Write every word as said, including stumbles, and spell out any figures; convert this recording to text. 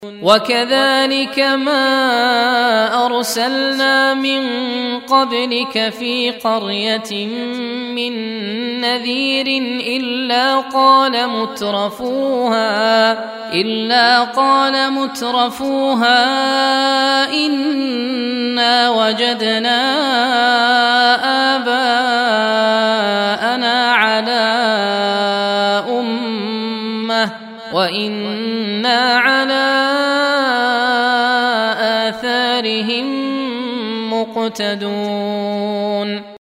وكذلك ما أرسلنا من قبلك في قرية من نذير إلا قال مترفوها إلا قال مترفوها إنا وجدنا آباءنا على أمة وإنا على آثارهم مقتدون.